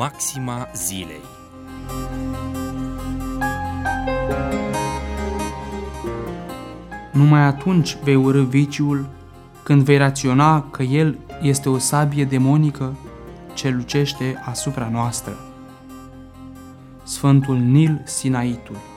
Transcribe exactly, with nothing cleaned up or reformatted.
Maxima zilei. Numai atunci vei urî viciul, când vei raționa că el este o sabie demonică ce lucește asupra noastră. Sfântul Nil Sinaitul.